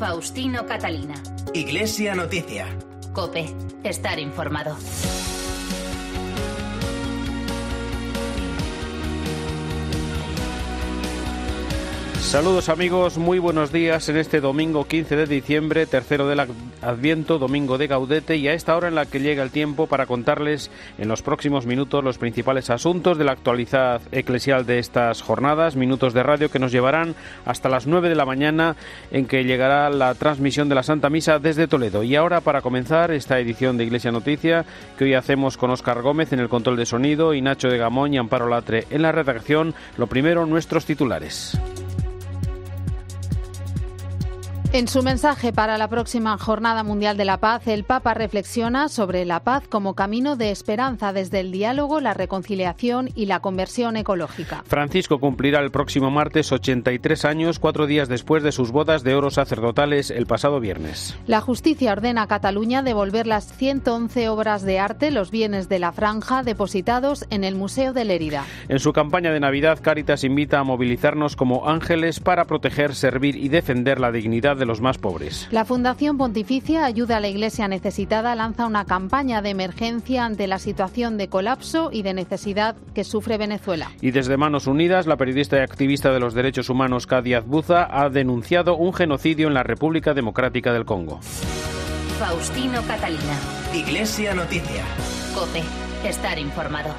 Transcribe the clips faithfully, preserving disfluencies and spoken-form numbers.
Faustino Catalina. Iglesia Noticia. COPE. Estar informado. Saludos amigos, muy buenos días en este domingo quince de diciembre, tercero del Adviento, domingo de Gaudete, y a esta hora en la que llega el tiempo para contarles en los próximos minutos los principales asuntos de la actualidad eclesial de estas jornadas, minutos de radio que nos llevarán hasta las nueve de la mañana, en que llegará la transmisión de la Santa Misa desde Toledo. Y ahora, para comenzar esta edición de Iglesia Noticia, que hoy hacemos con Óscar Gómez en el control de sonido y Nacho de Gamón y Amparo Latre en la redacción, lo primero, nuestros titulares. En su mensaje para la próxima Jornada Mundial de la Paz, el Papa reflexiona sobre la paz como camino de esperanza desde el diálogo, la reconciliación y la conversión ecológica. Francisco cumplirá el próximo martes ochenta y tres años, cuatro días después de sus bodas de oro sacerdotales el pasado viernes. La justicia ordena a Cataluña devolver las ciento once obras de arte, los bienes de la franja, depositados en el Museo de Lérida. En su campaña de Navidad, Cáritas invita a movilizarnos como ángeles para proteger, servir y defender la dignidad de los más pobres. La Fundación Pontificia Ayuda a la Iglesia Necesitada lanza una campaña de emergencia ante la situación de colapso y de necesidad que sufre Venezuela. Y desde Manos Unidas, la periodista y activista de los derechos humanos Kadi Adbuza ha denunciado un genocidio en la República Democrática del Congo. Faustino Catalina. Iglesia Noticia. COPE. Estar informado.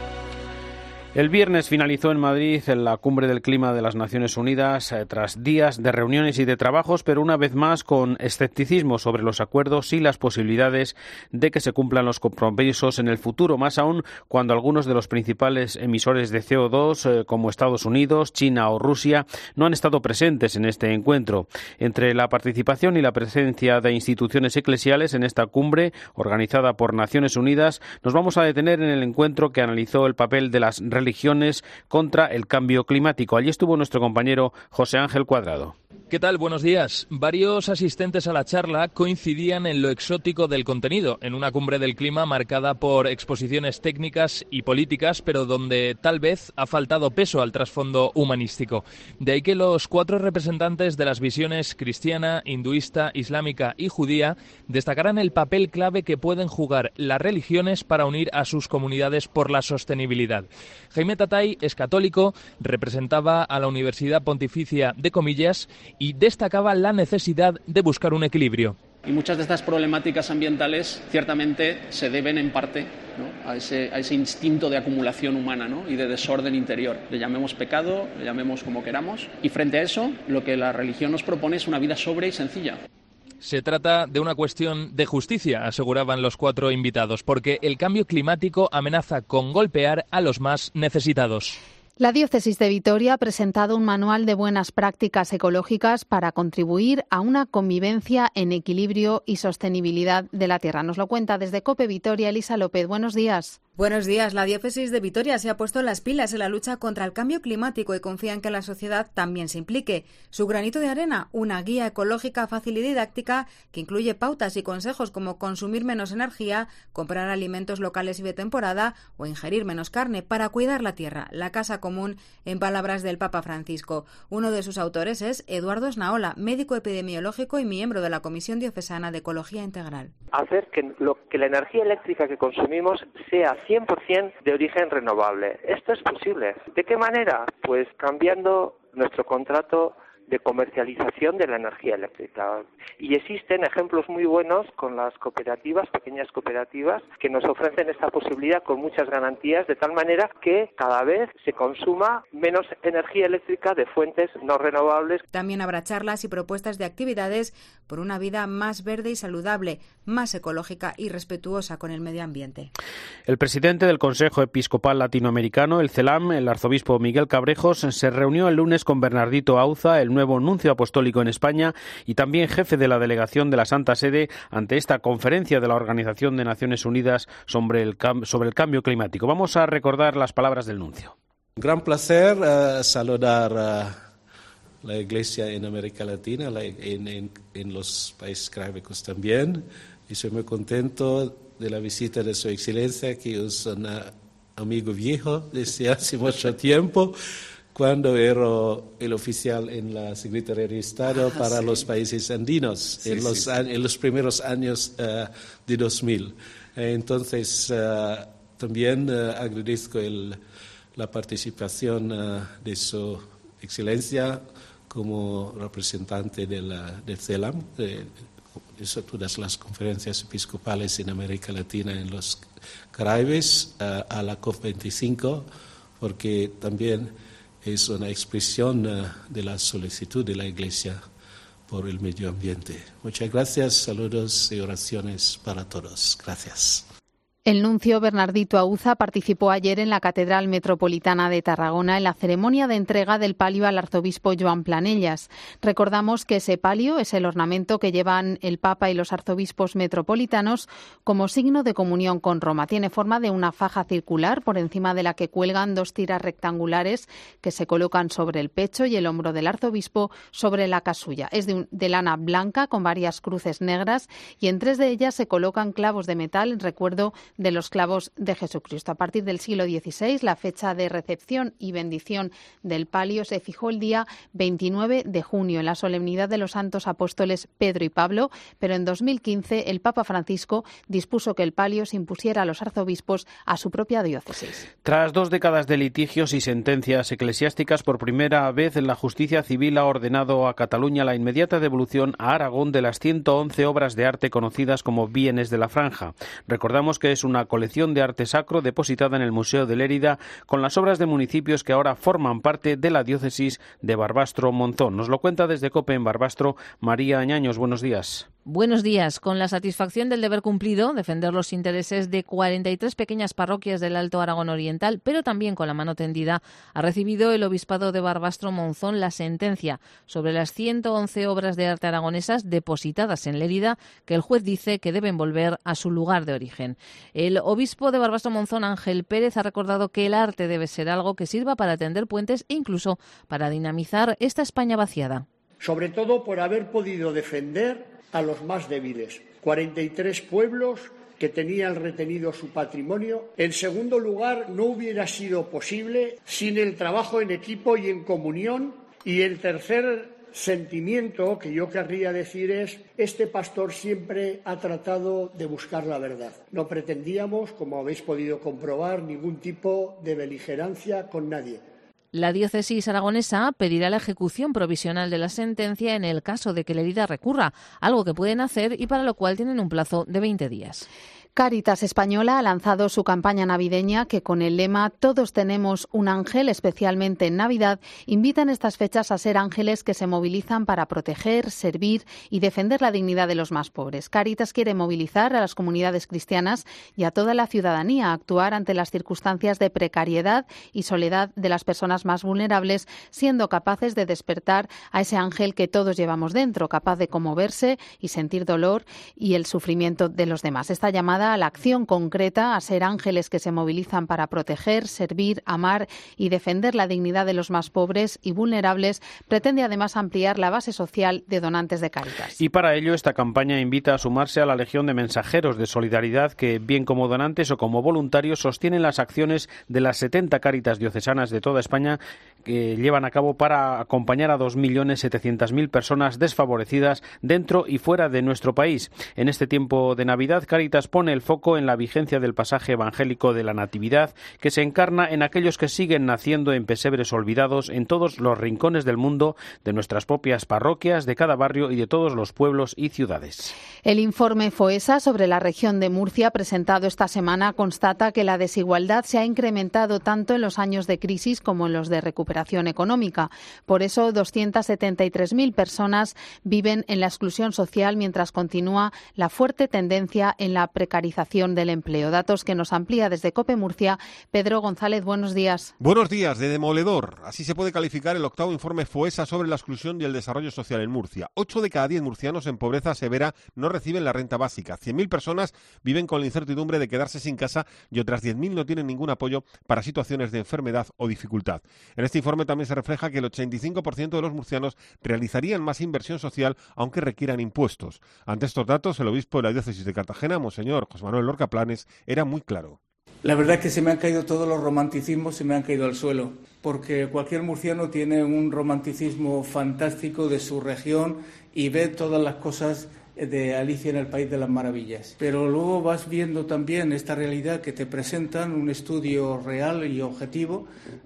El viernes finalizó en Madrid la Cumbre del Clima de las Naciones Unidas eh, tras días de reuniones y de trabajos, pero una vez más con escepticismo sobre los acuerdos y las posibilidades de que se cumplan los compromisos en el futuro, más aún cuando algunos de los principales emisores de C O dos, eh, como Estados Unidos, China o Rusia, no han estado presentes en este encuentro. Entre la participación y la presencia de instituciones eclesiales en esta cumbre, organizada por Naciones Unidas, nos vamos a detener en el encuentro que analizó el papel de las religiones contra el cambio climático. Allí estuvo nuestro compañero José Ángel Cuadrado. ¿Qué tal? Buenos días. Varios asistentes a la charla coincidían en lo exótico del contenido, en una cumbre del clima marcada por exposiciones técnicas y políticas, pero donde tal vez ha faltado peso al trasfondo humanístico. De ahí que los cuatro representantes de las visiones cristiana, hinduista, islámica y judía destacaran el papel clave que pueden jugar las religiones para unir a sus comunidades por la sostenibilidad. Jaime Tatay es católico, representaba a la Universidad Pontificia de Comillas y destacaba la necesidad de buscar un equilibrio. Y muchas de estas problemáticas ambientales ciertamente se deben en parte, ¿no?, a, ese, a ese instinto de acumulación humana, ¿no?, y de desorden interior. Le llamemos pecado, le llamemos como queramos. Y frente a eso, lo que la religión nos propone es una vida sobria y sencilla. Se trata de una cuestión de justicia, aseguraban los cuatro invitados, porque el cambio climático amenaza con golpear a los más necesitados. La Diócesis de Vitoria ha presentado un manual de buenas prácticas ecológicas para contribuir a una convivencia en equilibrio y sostenibilidad de la tierra. Nos lo cuenta desde COPE Vitoria Elisa López. Buenos días. Buenos días. La Diócesis de Vitoria se ha puesto las pilas en la lucha contra el cambio climático y confía en que la sociedad también se implique. Su granito de arena, una guía ecológica fácil y didáctica que incluye pautas y consejos como consumir menos energía, comprar alimentos locales y de temporada o ingerir menos carne para cuidar la tierra, la casa común, en palabras del Papa Francisco. Uno de sus autores es Eduardo Esnaola, médico epidemiológico y miembro de la Comisión Diocesana de Ecología Integral. Hacer que, lo, que la energía eléctrica que consumimos sea cien por ciento de origen renovable. Esto es posible. ¿De qué manera? Pues cambiando nuestro contrato de comercialización de la energía eléctrica. Y existen ejemplos muy buenos con las cooperativas, pequeñas cooperativas, que nos ofrecen esta posibilidad con muchas garantías, de tal manera que cada vez se consuma menos energía eléctrica de fuentes no renovables. También habrá charlas y propuestas de actividades por una vida más verde y saludable, más ecológica y respetuosa con el medio ambiente. El presidente del Consejo Episcopal Latinoamericano, el CELAM, el arzobispo Miguel Cabrejos, se reunió el lunes con Bernardito Auza, el nuevo nuncio apostólico en España y también jefe de la delegación de la Santa Sede ante esta conferencia de la Organización de Naciones Unidas sobre el, cam- sobre el cambio climático. Vamos a recordar las palabras del nuncio. Un gran placer uh, saludar a la Iglesia en América Latina, la, en, en, en los países carábicos también. Y soy muy contento de la visita de Su Excelencia, que es un amigo viejo desde hace mucho tiempo. cuando era el oficial en la Secretaría de Estado ah, para sí. los países andinos, sí, en, los, sí. en los primeros años uh, de dos mil. Entonces, uh, también uh, agradezco el, la participación uh, de su excelencia como representante de la, de CELAM, de, de todas las conferencias episcopales en América Latina en los Caribes, uh, a la COP veinticinco, porque también es una expresión uh, de la solicitud de la Iglesia por el medio ambiente. Muchas gracias, saludos y oraciones para todos. Gracias. El nuncio Bernardito Auza participó ayer en la Catedral Metropolitana de Tarragona en la ceremonia de entrega del palio al arzobispo Joan Planellas. Recordamos que ese palio es el ornamento que llevan el Papa y los arzobispos metropolitanos como signo de comunión con Roma. Tiene forma de una faja circular por encima de la que cuelgan dos tiras rectangulares que se colocan sobre el pecho y el hombro del arzobispo sobre la casulla. Es de, un, de lana blanca con varias cruces negras y en tres de ellas se colocan clavos de metal en recuerdo de los clavos de Jesucristo. A partir del siglo dieciséis, la fecha de recepción y bendición del palio se fijó el día veintinueve de junio, en la solemnidad de los santos apóstoles Pedro y Pablo, pero en dos mil quince el Papa Francisco dispuso que el palio se impusiera a los arzobispos a su propia diócesis. Tras dos décadas de litigios y sentencias eclesiásticas, por primera vez la justicia civil ha ordenado a Cataluña la inmediata devolución a Aragón de las ciento once obras de arte conocidas como bienes de la franja. Recordamos que es una colección de arte sacro depositada en el Museo de Lérida con las obras de municipios que ahora forman parte de la diócesis de Barbastro-Monzón. Nos lo cuenta desde COPE en Barbastro María Añaños. Buenos días. Buenos días. Con la satisfacción del deber cumplido, defender los intereses de cuarenta y tres pequeñas parroquias del Alto Aragón Oriental, pero también con la mano tendida, ha recibido el Obispado de Barbastro-Monzón la sentencia sobre las ciento once obras de arte aragonesas depositadas en Lérida, que el juez dice que deben volver a su lugar de origen. El obispo de Barbastro-Monzón, Ángel Pérez, ha recordado que el arte debe ser algo que sirva para tender puentes e incluso para dinamizar esta España vaciada. Sobre todo por haber podido defender a los más débiles. cuarenta y tres pueblos que tenían retenido su patrimonio. En segundo lugar, no hubiera sido posible sin el trabajo en equipo y en comunión. Y el tercer sentimiento que yo querría decir es, este pastor siempre ha tratado de buscar la verdad. No pretendíamos, como habéis podido comprobar, ningún tipo de beligerancia con nadie. La diócesis aragonesa pedirá la ejecución provisional de la sentencia en el caso de que Lérida recurra, algo que pueden hacer y para lo cual tienen un plazo de veinte días. Cáritas Española ha lanzado su campaña navideña que con el lema Todos tenemos un ángel, especialmente en Navidad, invita en estas fechas a ser ángeles que se movilizan para proteger, servir y defender la dignidad de los más pobres. Cáritas quiere movilizar a las comunidades cristianas y a toda la ciudadanía a actuar ante las circunstancias de precariedad y soledad de las personas más vulnerables, siendo capaces de despertar a ese ángel que todos llevamos dentro, capaz de conmoverse y sentir dolor y el sufrimiento de los demás. Esta llamada a la acción concreta, a ser ángeles que se movilizan para proteger, servir, amar y defender la dignidad de los más pobres y vulnerables, pretende además ampliar la base social de donantes de Cáritas. Y para ello esta campaña invita a sumarse a la legión de mensajeros de solidaridad que, bien como donantes o como voluntarios, sostienen las acciones de las setenta Cáritas diocesanas de toda España que llevan a cabo para acompañar a dos millones setecientas mil personas desfavorecidas dentro y fuera de nuestro país. En este tiempo de Navidad, Cáritas pone el foco en la vigencia del pasaje evangélico de la Natividad, que se encarna en aquellos que siguen naciendo en pesebres olvidados en todos los rincones del mundo, de nuestras propias parroquias, de cada barrio y de todos los pueblos y ciudades. El informe FOESA sobre la región de Murcia, presentado esta semana, constata que la desigualdad se ha incrementado tanto en los años de crisis como en los de recuperación económica. Por eso, doscientas setenta y tres mil personas viven en la exclusión social, mientras continúa la fuerte tendencia en la precarización del empleo. Datos que nos amplía desde COPE Murcia Pedro González. Buenos días. Buenos días. De demoledor. Así se puede calificar el octavo informe FOESA sobre la exclusión y el desarrollo social en Murcia. Ocho de cada diez murcianos en pobreza severa no reciben la renta básica. cien mil personas viven con la incertidumbre de quedarse sin casa y otras diez mil no tienen ningún apoyo para situaciones de enfermedad o dificultad. En este informe también se refleja que el ochenta y cinco por ciento de los murcianos realizarían más inversión social aunque requieran impuestos. Ante estos datos, el obispo de la diócesis de Cartagena, Monseñor José Manuel Lorca Planes, era muy claro. La verdad es que se me han caído todos los romanticismos, se me han caído al suelo, porque cualquier murciano tiene un romanticismo fantástico de su región y ve todas las cosas de Alicia en el País de las Maravillas. Pero luego vas viendo también esta realidad que te presentan, un estudio real y objetivo,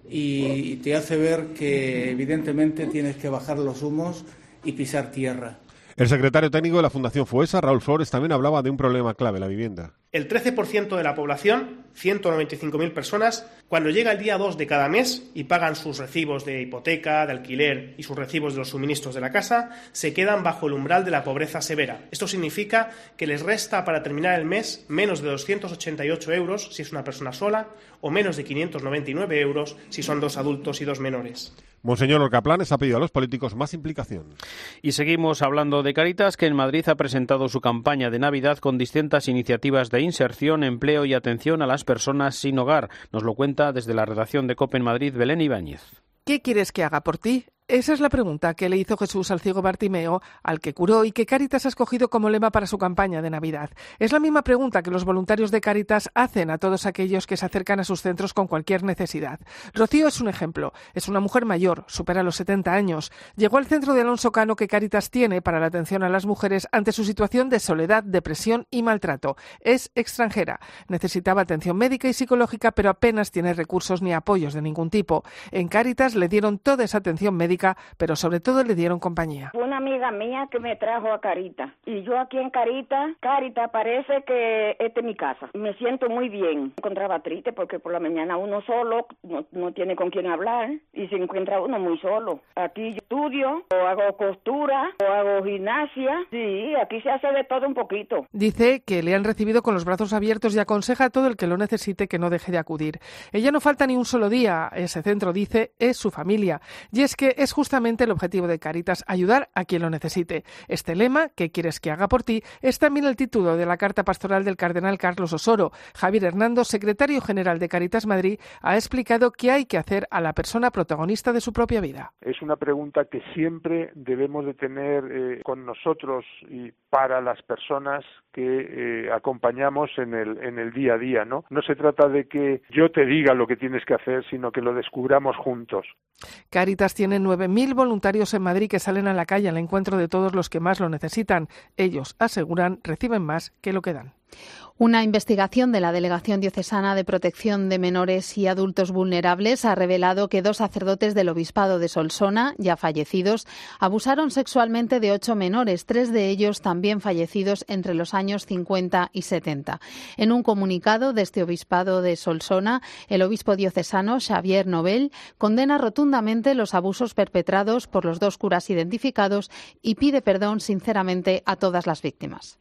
y te hace ver que evidentemente tienes que bajar los humos y pisar tierra. El secretario técnico de la Fundación Foessa, Raúl Flores, también hablaba de un problema clave, la vivienda. El trece por ciento de la población, ciento noventa y cinco mil personas, cuando llega el día dos de cada mes y pagan sus recibos de hipoteca, de alquiler y sus recibos de los suministros de la casa, se quedan bajo el umbral de la pobreza severa. Esto significa que les resta para terminar el mes menos de doscientos ochenta y ocho euros si es una persona sola o menos de quinientos noventa y nueve euros si son dos adultos y dos menores. Monseñor Orcaplanes ha pedido a los políticos más implicación. Y seguimos hablando de Cáritas, que en Madrid ha presentado su campaña de Navidad con distintas iniciativas de inserción, empleo y atención a las personas sin hogar. Nos lo cuenta desde la redacción de COPE en Madrid, Belén Ibáñez. ¿Qué quieres que haga por ti? Esa es la pregunta que le hizo Jesús al ciego Bartimeo, al que curó y que Cáritas ha escogido como lema para su campaña de Navidad. Es la misma pregunta que los voluntarios de Cáritas hacen a todos aquellos que se acercan a sus centros con cualquier necesidad. Rocío es un ejemplo. Es una mujer mayor, supera los setenta años. Llegó al centro de Alonso Cano que Cáritas tiene para la atención a las mujeres ante su situación de soledad, depresión y maltrato. Es extranjera. Necesitaba atención médica y psicológica, pero apenas tiene recursos ni apoyos de ningún tipo. En Cáritas le dieron toda esa atención médica, pero sobre todo le dieron compañía. Una amiga mía que me trajo a Carita, y yo aquí en Carita, Carita parece que esta es mi casa. Me siento muy bien. Me encontraba triste porque por la mañana uno solo no, no tiene con quién hablar y se encuentra uno muy solo. Aquí yo estudio, o hago costura, o hago gimnasia. Sí, aquí se hace de todo un poquito. Dice que le han recibido con los brazos abiertos y aconseja a todo el que lo necesite que no deje de acudir. Ella no falta ni un solo día. Ese centro, dice, es su familia. Y es que es justamente el objetivo de Cáritas, ayudar a quien lo necesite. Este lema, ¿qué quieres que haga por ti?, es también el título de la carta pastoral del cardenal Carlos Osoro. Javier Hernando, secretario general de Cáritas Madrid, ha explicado qué hay que hacer a la persona protagonista de su propia vida. Es una pregunta que siempre debemos de tener eh, con nosotros y para las personas que eh, acompañamos en el, en el día a día, ¿no? No se trata de que yo te diga lo que tienes que hacer, sino que lo descubramos juntos. Cáritas tiene nueve mil voluntarios en Madrid que salen a la calle al encuentro de todos los que más lo necesitan. Ellos, aseguran, reciben más que lo que dan. Una investigación de la Delegación Diocesana de Protección de Menores y Adultos Vulnerables ha revelado que dos sacerdotes del Obispado de Solsona, ya fallecidos, abusaron sexualmente de ocho menores, tres de ellos también fallecidos entre los años cincuenta y setenta. En un comunicado de este Obispado de Solsona, el obispo diocesano Xavier Nobel condena rotundamente los abusos perpetrados por los dos curas identificados y pide perdón sinceramente a todas las víctimas.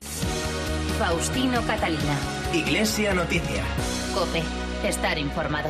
Faustino Catalina. Iglesia Noticia. COPE. Estar informado.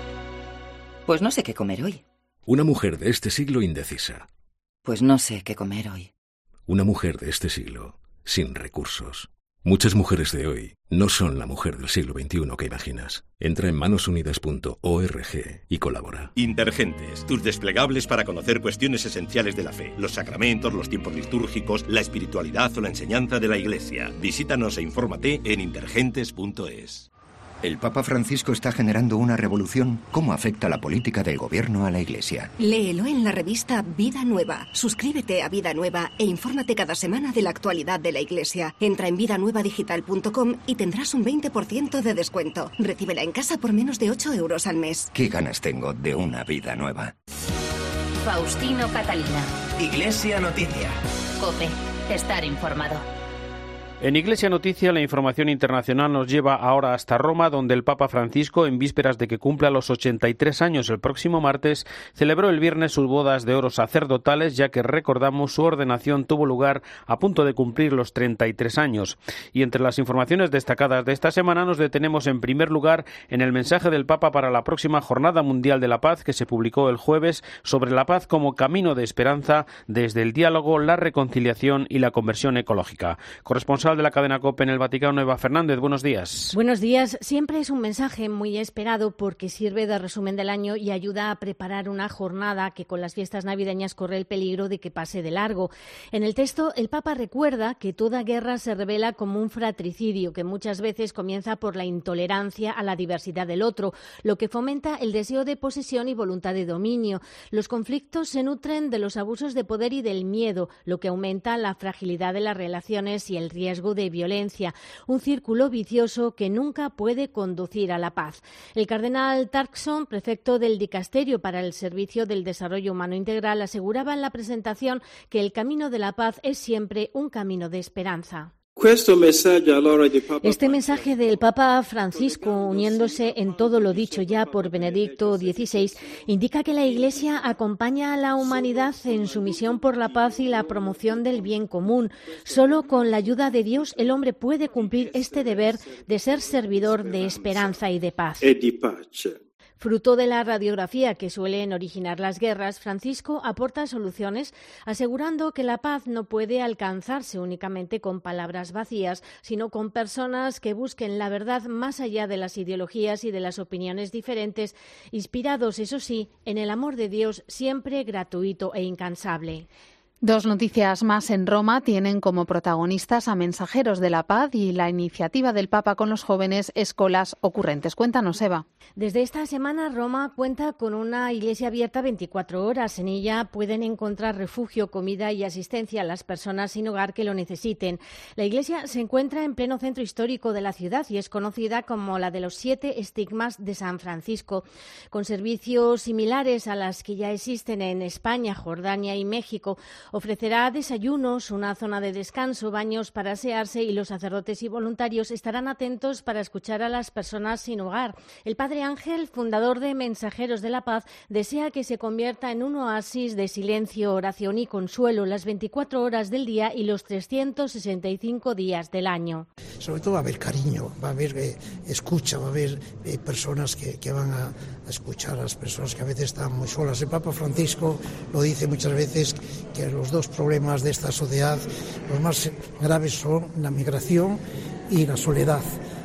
Pues no sé qué comer hoy. Una mujer de este siglo indecisa. Pues no sé qué comer hoy. Una mujer de este siglo sin recursos. Muchas mujeres de hoy no son la mujer del siglo veintiuno que imaginas. Entra en manos unidas punto org y colabora. Intergentes, tus desplegables para conocer cuestiones esenciales de la fe, los sacramentos, los tiempos litúrgicos, la espiritualidad o la enseñanza de la Iglesia. Visítanos e infórmate en intergentes punto es. El Papa Francisco está generando una revolución. ¿Cómo afecta la política del gobierno a la Iglesia? Léelo en la revista Vida Nueva. Suscríbete a Vida Nueva e infórmate cada semana de la actualidad de la Iglesia. Entra en vida nueva digital punto com y tendrás un veinte por ciento de descuento. Recíbela en casa por menos de ocho euros al mes. ¿Qué ganas tengo de una vida nueva? Faustino Catalina. Iglesia Noticia. COPE. Estar informado. En Iglesia Noticia, la información internacional nos lleva ahora hasta Roma, donde el Papa Francisco, en vísperas de que cumpla los ochenta y tres años el próximo martes, celebró el viernes sus bodas de oro sacerdotales, ya que, recordamos, su ordenación tuvo lugar a punto de cumplir los treinta y tres años. Y entre las informaciones destacadas de esta semana nos detenemos en primer lugar en el mensaje del Papa para la próxima Jornada Mundial de la Paz, que se publicó el jueves, sobre la paz como camino de esperanza desde el diálogo, la reconciliación y la conversión ecológica. Corresponsal corresponsal de la cadena COPE en el Vaticano, Eva Fernández. Buenos días. Buenos días. Siempre es un mensaje muy esperado porque sirve de resumen del año y ayuda a preparar una jornada que con las fiestas navideñas corre el peligro de que pase de largo. En el texto, el Papa recuerda que toda guerra se revela como un fratricidio que muchas veces comienza por la intolerancia a la diversidad del otro, lo que fomenta el deseo de posesión y voluntad de dominio. Los conflictos se nutren de los abusos de poder y del miedo, lo que aumenta la fragilidad de las relaciones y el riesgo de violencia, un círculo vicioso que nunca puede conducir a la paz. El cardenal Turkson, prefecto del Dicasterio para el Servicio del Desarrollo Humano Integral, aseguraba en la presentación que el camino de la paz es siempre un camino de esperanza. Este mensaje del Papa Francisco, uniéndose en todo lo dicho ya por Benedicto dieciséis, indica que la Iglesia acompaña a la humanidad en su misión por la paz y la promoción del bien común. Solo con la ayuda de Dios el hombre puede cumplir este deber de ser servidor de esperanza y de paz. Fruto de la radiografía que suelen originar las guerras, Francisco aporta soluciones asegurando que la paz no puede alcanzarse únicamente con palabras vacías, sino con personas que busquen la verdad más allá de las ideologías y de las opiniones diferentes, inspirados, eso sí, en el amor de Dios siempre gratuito e incansable. Dos noticias más en Roma tienen como protagonistas a Mensajeros de la Paz y la iniciativa del Papa con los jóvenes Escolas Ocurrentes. Cuéntanos, Eva. Desde esta semana Roma cuenta con una iglesia abierta veinticuatro horas. En ella pueden encontrar refugio, comida y asistencia a las personas sin hogar que lo necesiten. La iglesia se encuentra en pleno centro histórico de la ciudad y es conocida como la de los siete estigmas de San Francisco. Con servicios similares a las que ya existen en España, Jordania y México, ofrecerá desayunos, una zona de descanso, baños para asearse y los sacerdotes y voluntarios estarán atentos para escuchar a las personas sin hogar. El Padre Ángel, fundador de Mensajeros de la Paz, desea que se convierta en un oasis de silencio, oración y consuelo las veinticuatro horas del día y los trescientos sesenta y cinco días del año. Sobre todo va a haber cariño, va a haber eh, escucha, va a haber eh, personas que, que van a, a escuchar a las personas que a veces están muy solas. El Papa Francisco lo dice muchas veces que los dos problemas de esta sociedad, los más graves son la migración y la soledad.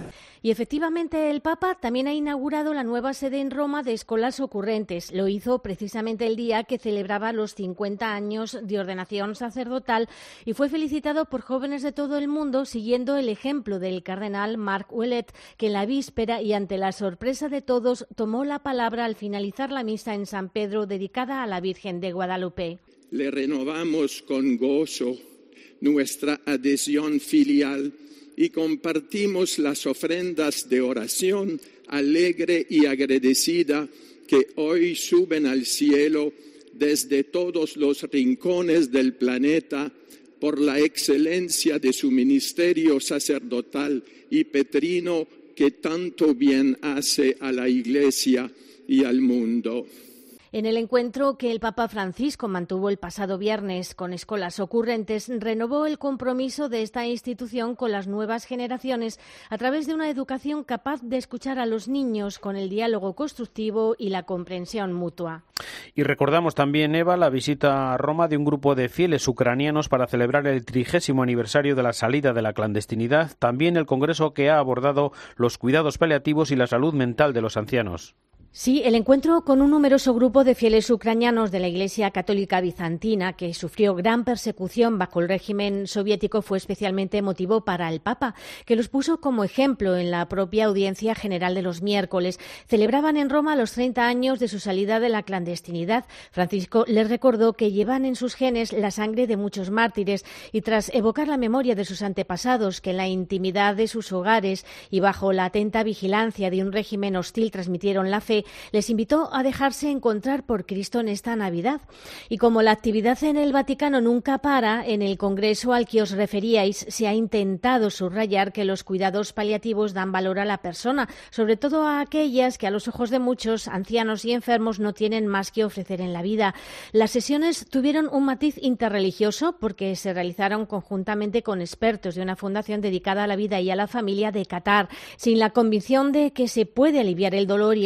Y efectivamente el Papa también ha inaugurado la nueva sede en Roma de Escolas Ocurrentes. Lo hizo precisamente el día que celebraba los cincuenta años de ordenación sacerdotal y fue felicitado por jóvenes de todo el mundo siguiendo el ejemplo del cardenal Marc Ouellet, que en la víspera y ante la sorpresa de todos tomó la palabra al finalizar la misa en San Pedro dedicada a la Virgen de Guadalupe. Le renovamos con gozo nuestra adhesión filial y compartimos las ofrendas de oración alegre y agradecida que hoy suben al cielo desde todos los rincones del planeta por la excelencia de su ministerio sacerdotal y petrino que tanto bien hace a la Iglesia y al mundo. En el encuentro que el Papa Francisco mantuvo el pasado viernes con Escolas Ocurrentes, renovó el compromiso de esta institución con las nuevas generaciones a través de una educación capaz de escuchar a los niños con el diálogo constructivo y la comprensión mutua. Y recordamos también, Eva, la visita a Roma de un grupo de fieles ucranianos para celebrar el trigésimo aniversario de la salida de la clandestinidad, también el congreso que ha abordado los cuidados paliativos y la salud mental de los ancianos. Sí, el encuentro con un numeroso grupo de fieles ucranianos de la Iglesia Católica Bizantina, que sufrió gran persecución bajo el régimen soviético, fue especialmente emotivo para el Papa, que los puso como ejemplo en la propia audiencia general de los miércoles. Celebraban en Roma los treinta años de su salida de la clandestinidad. Francisco les recordó que llevan en sus genes la sangre de muchos mártires y tras evocar la memoria de sus antepasados, que en la intimidad de sus hogares y bajo la atenta vigilancia de un régimen hostil transmitieron la fe, les invitó a dejarse encontrar por Cristo en esta Navidad. Y como la actividad en el Vaticano nunca para, en el congreso al que os referíais se ha intentado subrayar que los cuidados paliativos dan valor a la persona, sobre todo a aquellas que a los ojos de muchos ancianos y enfermos no tienen más que ofrecer en la vida. Las sesiones tuvieron un matiz interreligioso porque se realizaron conjuntamente con expertos de una fundación dedicada a la vida y a la familia de Qatar, sin la convicción de que se puede aliviar el dolor y el sufrimiento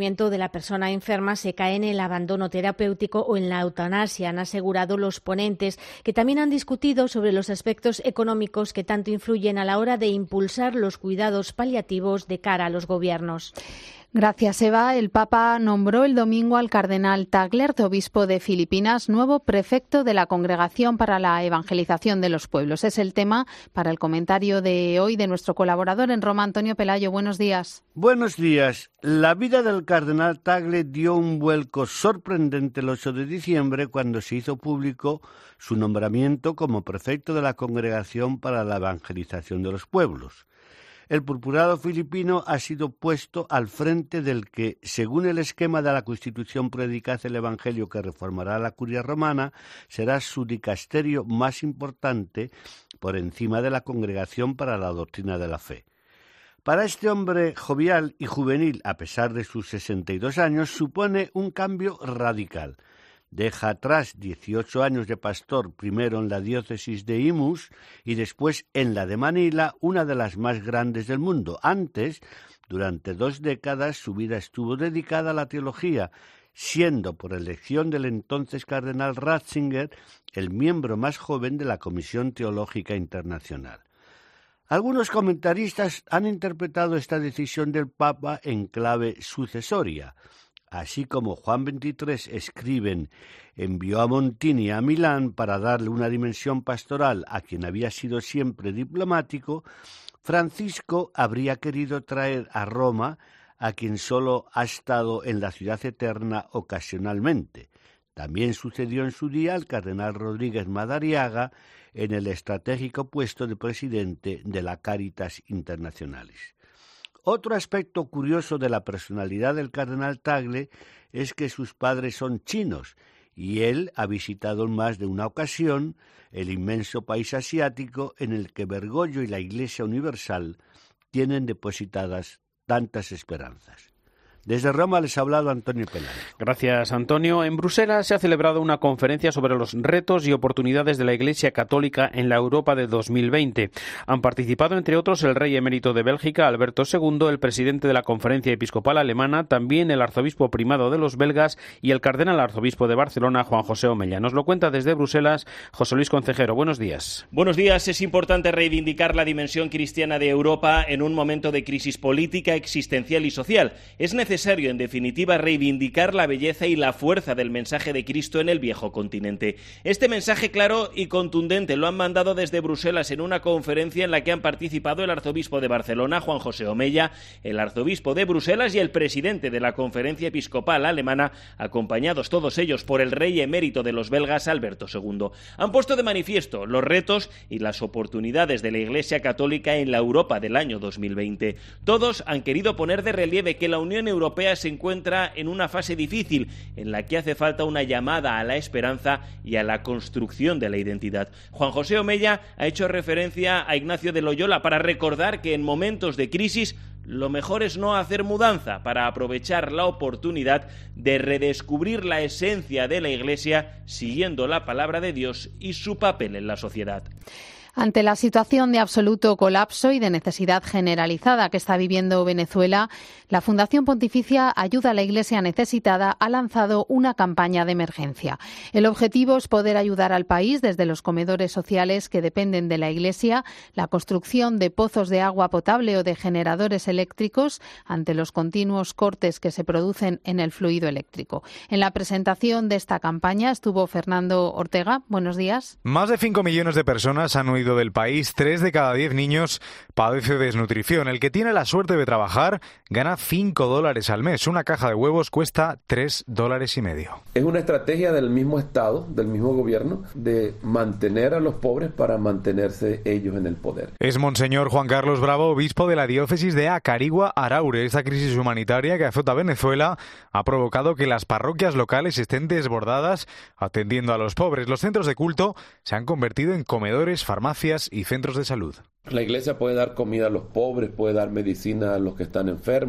sufrimiento de la persona enferma se cae en el abandono terapéutico o en la eutanasia, han asegurado los ponentes, que también han discutido sobre los aspectos económicos que tanto influyen a la hora de impulsar los cuidados paliativos de cara a los gobiernos. Gracias, Eva. El Papa nombró el domingo al cardenal Tagle, arzobispo de Filipinas, nuevo prefecto de la Congregación para la Evangelización de los Pueblos. Es el tema para el comentario de hoy de nuestro colaborador en Roma, Antonio Pelayo. Buenos días. Buenos días. La vida del cardenal Tagle dio un vuelco sorprendente el ocho de diciembre cuando se hizo público su nombramiento como prefecto de la Congregación para la Evangelización de los Pueblos. El purpurado filipino ha sido puesto al frente del que, según el esquema de la Constitución, predica el Evangelio que reformará la curia romana, será su dicasterio más importante por encima de la Congregación para la Doctrina de la Fe. Para este hombre jovial y juvenil, a pesar de sus sesenta y dos años, supone un cambio radical. Deja atrás dieciocho años de pastor, primero en la diócesis de Imus y después en la de Manila, una de las más grandes del mundo. Antes, durante dos décadas, su vida estuvo dedicada a la teología, siendo por elección del entonces cardenal Ratzinger el miembro más joven de la Comisión Teológica Internacional. Algunos comentaristas han interpretado esta decisión del Papa en clave sucesoria. Así como Juan veintitrés, escriben, envió a Montini a Milán para darle una dimensión pastoral a quien había sido siempre diplomático, Francisco habría querido traer a Roma a quien solo ha estado en la ciudad eterna ocasionalmente. También sucedió en su día al cardenal Rodríguez Madariaga en el estratégico puesto de presidente de la Caritas Internacionalis. Otro aspecto curioso de la personalidad del cardenal Tagle es que sus padres son chinos y él ha visitado en más de una ocasión el inmenso país asiático en el que Bergoglio y la Iglesia Universal tienen depositadas tantas esperanzas. Desde Roma les ha hablado Antonio Pelayo. Gracias, Antonio. En Bruselas se ha celebrado una conferencia sobre los retos y oportunidades de la Iglesia Católica en la Europa de dos mil veinte. Han participado, entre otros, el rey emérito de Bélgica, Alberto segundo, el presidente de la Conferencia Episcopal Alemana, también el arzobispo primado de los belgas y el cardenal arzobispo de Barcelona, Juan José Omella. Nos lo cuenta desde Bruselas José Luis Concejero. Buenos días. Buenos días. Es importante reivindicar la dimensión cristiana de Europa en un momento de crisis política, existencial y social. Es necesario necesario, en definitiva, reivindicar la belleza y la fuerza del mensaje de Cristo en el viejo continente. Este mensaje claro y contundente lo han mandado desde Bruselas en una conferencia en la que han participado el arzobispo de Barcelona, Juan José Omella, el arzobispo de Bruselas y el presidente de la Conferencia Episcopal Alemana, acompañados todos ellos por el rey emérito de los belgas, Alberto segundo. Han puesto de manifiesto los retos y las oportunidades de la Iglesia Católica en la Europa del año dos mil veinte. Todos han querido poner de relieve que la Unión Europea se encuentra en una fase difícil en la que hace falta una llamada a la esperanza y a la construcción de la identidad. Juan José Omella ha hecho referencia a Ignacio de Loyola para recordar que en momentos de crisis lo mejor es no hacer mudanza, para aprovechar la oportunidad de redescubrir la esencia de la Iglesia siguiendo la palabra de Dios y su papel en la sociedad. Ante la situación de absoluto colapso y de necesidad generalizada que está viviendo Venezuela, la Fundación Pontificia Ayuda a la Iglesia Necesitada ha lanzado una campaña de emergencia. El objetivo es poder ayudar al país desde los comedores sociales que dependen de la Iglesia, la construcción de pozos de agua potable o de generadores eléctricos ante los continuos cortes que se producen en el fluido eléctrico. En la presentación de esta campaña estuvo Fernando Ortega. Buenos días. Más de cinco millones de personas han huido del país, tres de cada diez niños padece desnutrición. El que tiene la suerte de trabajar gana cinco dólares al mes. Una caja de huevos cuesta tres dólares y medio. Es una estrategia del mismo Estado, del mismo gobierno, de mantener a los pobres para mantenerse ellos en el poder. Es Monseñor Juan Carlos Bravo, obispo de la diócesis de Acarigua, Araure. Esta crisis humanitaria que azota Venezuela ha provocado que las parroquias locales estén desbordadas atendiendo a los pobres. Los centros de culto se han convertido en comedores, farmacias y centros de salud. La Iglesia puede dar comida a los pobres, puede dar medicina a los que están enfermos,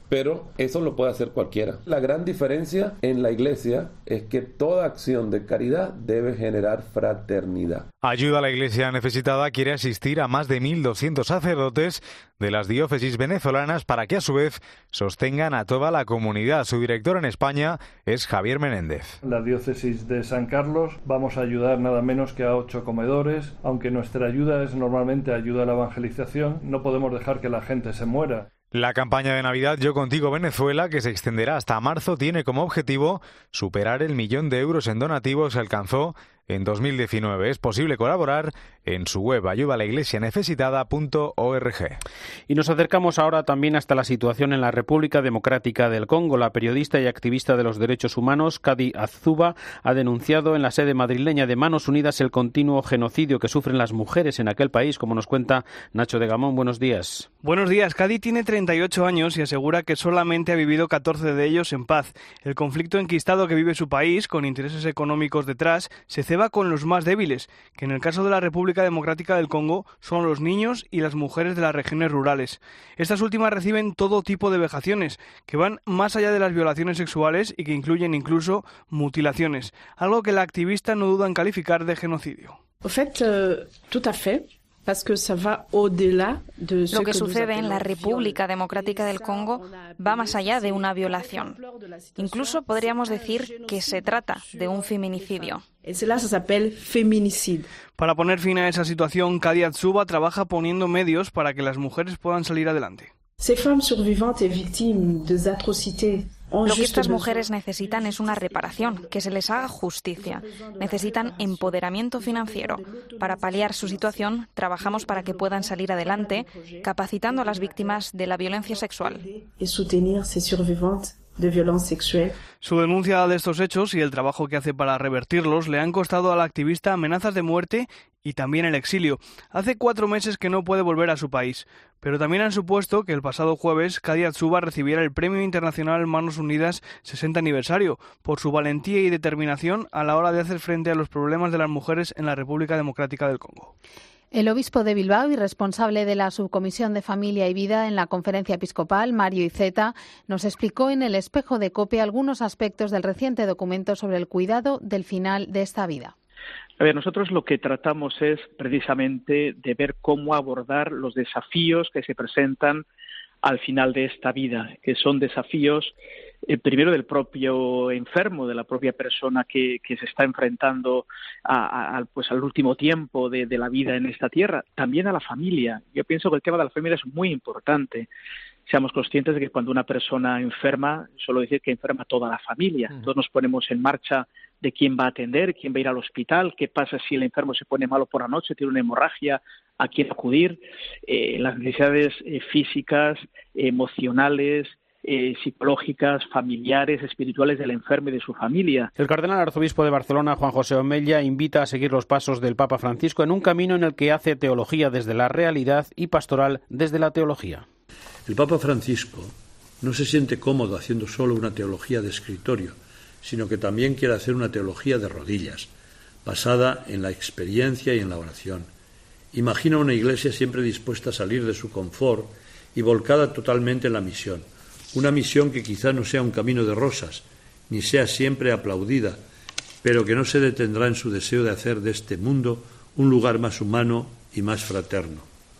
pero eso lo puede hacer cualquiera. La gran diferencia en la Iglesia es que toda acción de caridad debe generar fraternidad. Ayuda a la Iglesia necesitada quiere asistir a más de mil doscientos sacerdotes de las diócesis venezolanas para que a su vez sostengan a toda la comunidad. Su director en España es Javier Menéndez. En la diócesis de San Carlos vamos a ayudar nada menos que a ocho comedores. Aunque nuestra ayuda es normalmente ayuda a la evangelización, no podemos dejar que la gente se muera. La campaña de Navidad Yo Contigo Venezuela, que se extenderá hasta marzo, tiene como objetivo superar el millón de euros en donativos que alcanzó en dos mil diecinueve. Es posible colaborar en su web ayuda a la iglesia necesitada punto org. Y nos acercamos ahora también hasta la situación en la República Democrática del Congo. La periodista y activista de los derechos humanos, Kadi Azuba, ha denunciado en la sede madrileña de Manos Unidas el continuo genocidio que sufren las mujeres en aquel país, como nos cuenta Nacho de Gamón. Buenos días. Buenos días. Kadi tiene treinta y ocho años y asegura que solamente ha vivido catorce de ellos en paz. El conflicto enquistado que vive su país, con intereses económicos detrás, se ceba con los más débiles, que en el caso de la República Democrática del Congo son los niños y las mujeres de las regiones rurales. Estas últimas reciben todo tipo de vejaciones, que van más allá de las violaciones sexuales y que incluyen incluso mutilaciones, algo que la activista no duda en calificar de genocidio. En fait, euh, tout à fait. Lo que sucede en la República Democrática del Congo va más allá de una violación. Incluso podríamos decir que se trata de un feminicidio. Para poner fin a esa situación, Kadi Azuba trabaja poniendo medios para que las mujeres puedan salir adelante. Lo que estas mujeres necesitan es una reparación, que se les haga justicia. Necesitan empoderamiento financiero. Para paliar su situación, trabajamos para que puedan salir adelante, capacitando a las víctimas de la violencia sexual. de violencia sexual. Su denuncia de estos hechos y el trabajo que hace para revertirlos le han costado a la activista amenazas de muerte y también el exilio. Hace cuatro meses que no puede volver a su país, pero también han supuesto que el pasado jueves Kadi Azuba recibiera el Premio Internacional Manos Unidas sesenta aniversario por su valentía y determinación a la hora de hacer frente a los problemas de las mujeres en la República Democrática del Congo. El obispo de Bilbao y responsable de la Subcomisión de Familia y Vida en la Conferencia Episcopal, Mario Iceta, nos explicó en el Espejo de COPE algunos aspectos del reciente documento sobre el cuidado del final de esta vida. A ver, nosotros lo que tratamos es precisamente de ver cómo abordar los desafíos que se presentan al final de esta vida, que son desafíos eh, primero del propio enfermo, de la propia persona que, que se está enfrentando a, a, pues al último tiempo de, de la vida en esta tierra, también a la familia. Yo pienso que el tema de la familia es muy importante. Seamos conscientes de que cuando una persona enferma, suelo decir que enferma toda la familia. Uh-huh. Todos nos ponemos en marcha de quién va a atender, quién va a ir al hospital, qué pasa si el enfermo se pone malo por la noche, tiene una hemorragia, a quién acudir, eh, las necesidades eh, físicas, emocionales, eh, psicológicas, familiares, espirituales del enfermo y de su familia. El cardenal arzobispo de Barcelona, Juan José Omella, invita a seguir los pasos del Papa Francisco en un camino en el que hace teología desde la realidad y pastoral desde la teología. El Papa Francisco no se siente cómodo haciendo solo una teología de escritorio, sino que también quiere hacer una teología de rodillas, basada en la experiencia y en la oración. Imagina una iglesia siempre dispuesta a salir de su confort y volcada totalmente en la misión. Una misión que quizá no sea un camino de rosas, ni sea siempre aplaudida, pero que no se detendrá en su deseo de hacer de este mundo un lugar más humano y más fraterno.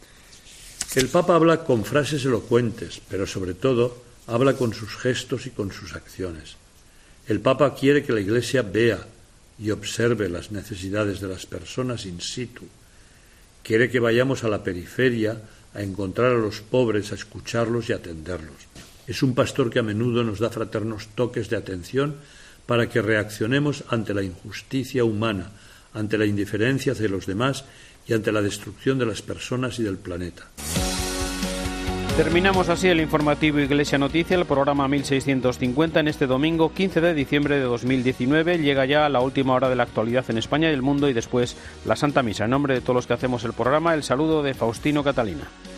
El Papa habla con frases elocuentes, pero sobre todo habla con sus gestos y con sus acciones. El Papa quiere que la Iglesia vea y observe las necesidades de las personas in situ. Quiere que vayamos a la periferia a encontrar a los pobres, a escucharlos y a atenderlos. Es un pastor que a menudo nos da fraternos toques de atención para que reaccionemos ante la injusticia humana, ante la indiferencia hacia los demás y ante la destrucción de las personas y del planeta. Terminamos así el informativo Iglesia Noticia, el programa mil seiscientos cincuenta en este domingo quince de diciembre de dos mil diecinueve. Llega ya la última hora de la actualidad en España y el mundo y después la Santa Misa. En nombre de todos los que hacemos el programa, el saludo de Faustino Catalina.